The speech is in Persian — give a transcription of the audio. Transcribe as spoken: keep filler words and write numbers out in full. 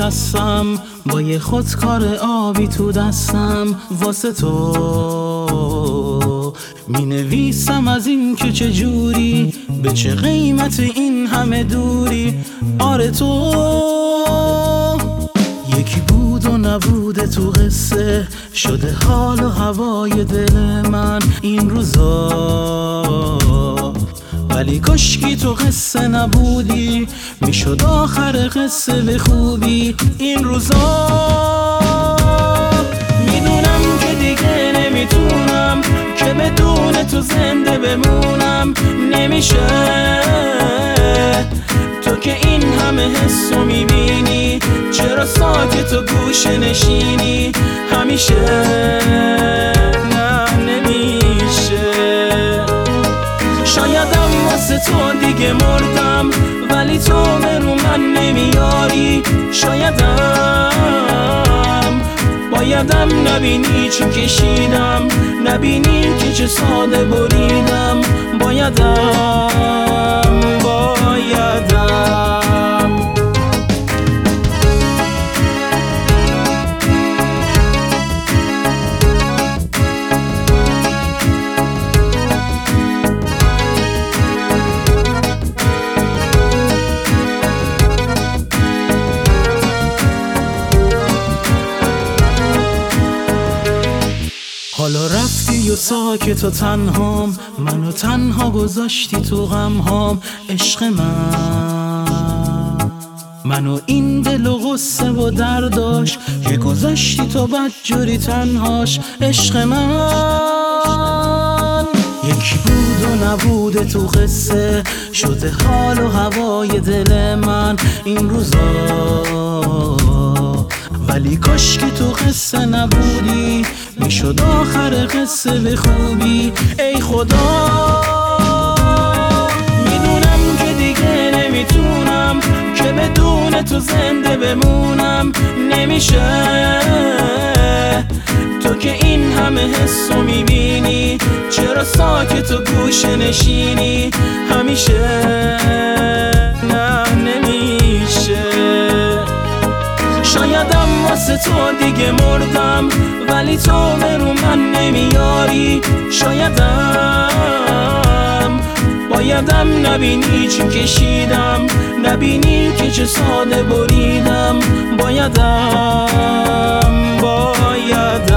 نشستم با یه خودکار آبی تو دستم، واسه تو می نویسم از این که چجوری، به چه قیمت این همه دوری. آره تو یکی بود و نبوده تو قصه، شده حال و هوای دل من این روزا. ولی کاشکی تو قصه نبودی، میشد آخر قصه به خوبی این روزا. میدونم که دیگه نمیتونم که بدون تو زنده بمونم، نمیشه تو که این همه حسو میبینی، چرا ساکت و گوشه نشینی همیشه؟ نه نمیشه. شایدم واسه تو دیگه مردم، ولی تو رو من نمیاری. شایدم بایدم نبینی چی کشیدم، نبینی که چه ساده بریدم. بایدم بایدم حالا رفتی و ساکت و تنهام، منو تنها گذاشتی تو غمهام. عشق من منو این دل و غصه و درداش که گذاشتی تو بدجوری تنهاش. عشق من یکی بود و نبوده تو قصه، شده حال و هوای دل من این روزا. ولی کاشکی تو قصه نبودی، میشد آخر قصه به خوبی. ای خدا میدونم که دیگه نمیتونم که بدون تو زنده بمونم، نمیشه تو که این همه حسو میبینی، چرا ساکت و گوشه نشینی همیشه؟ نه نمیشه. شایدم واسه تو دیگه مردم، ولی تو رو من نمیاری. شایدم بایدم نبینی چی کشیدم، نبینی که چه ساده بریدم. بایدم بایدم